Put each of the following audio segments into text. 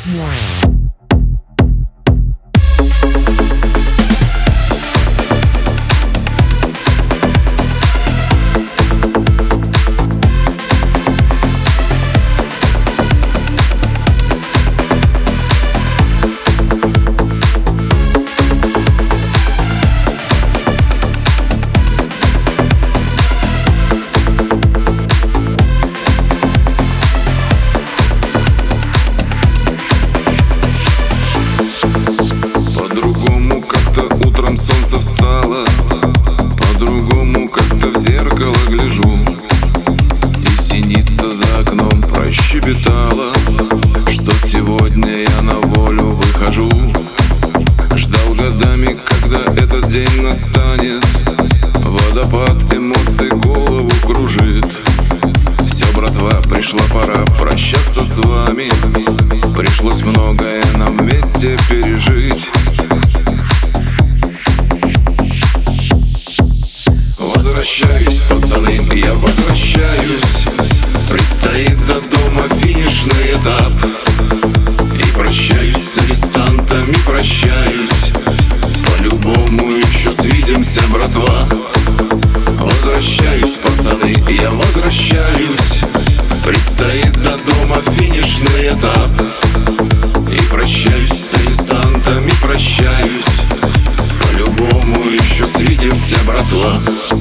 Солнце встало, по-другому как-то в зеркало гляжу, и синица за окном прощебетала, что сегодня я на волю выхожу. Ждал годами, когда этот день настанет, водопад эмоций голову кружит. Все, братва, пришла пора прощаться с вами, пришлось многое нам вместе пережить. Возвращаюсь, пацаны, я возвращаюсь. Предстоит до дома финишный этап, и прощаюсь с арестантами, прощаюсь. По-любому еще свидимся, братва. Возвращаюсь, пацаны, я возвращаюсь. Предстоит до дома финишный этап, и прощаюсь с арестантами, прощаюсь. По-любому еще свидимся, братва.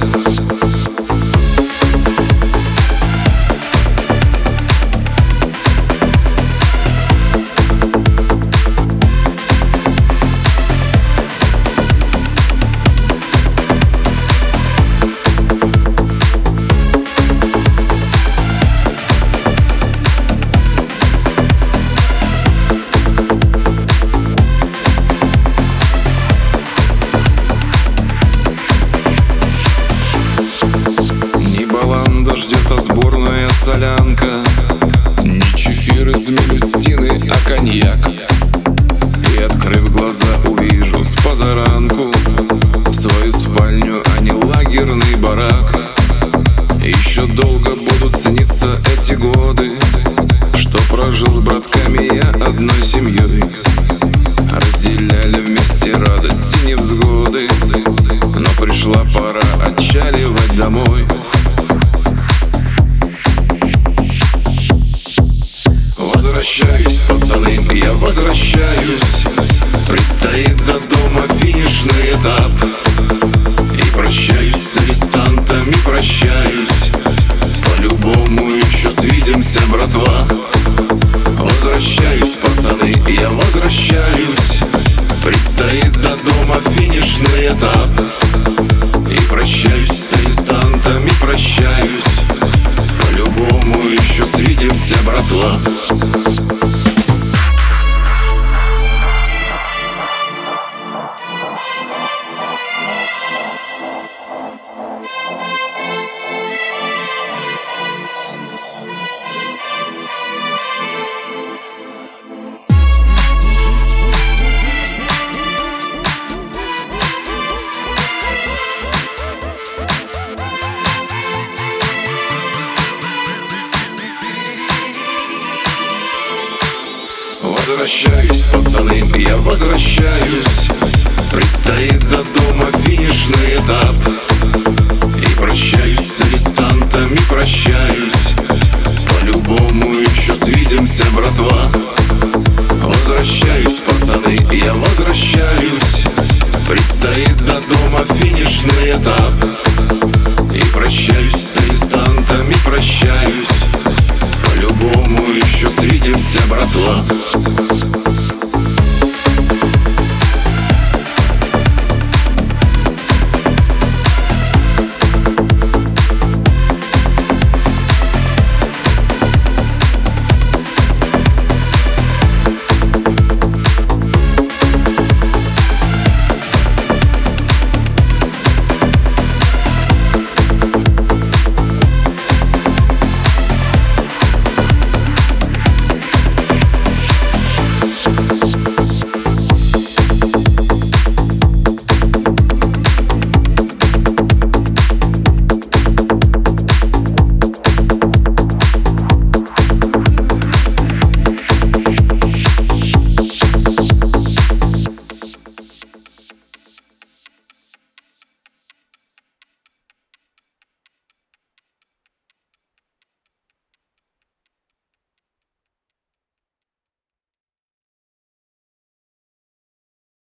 Ждет сборная солянка, не чефир из мелюстины, а коньяк. И открыв глаза, увижу с позаранку свою спальню, а не лагерный барак. Еще долго будут сниться эти годы, что прожил с братками я одной семьей. Разделяли вместе радости, невзгоды, но пришла пора отчаливать домой. Возвращаюсь, пацаны, я возвращаюсь. Предстоит до дома финишный этап, и прощаюсь с арестантами, прощаюсь. По-любому еще свидимся, братва. Возвращаюсь, пацаны, я возвращаюсь. Предстоит до дома финишный этап, и прощаюсь с арестантами, прощаюсь. По-любому еще свидимся, братва. Возвращаюсь, пацаны, я возвращаюсь. Предстоит до дома финишный этап, и прощаюсь с арестантами, прощаюсь. По-любому еще свидимся, братва. Возвращаюсь, пацаны, я возвращаюсь. Предстоит до дома финишный этап, и прощаюсь с арестантами, прощаюсь. По-любому еще свидимся, братва.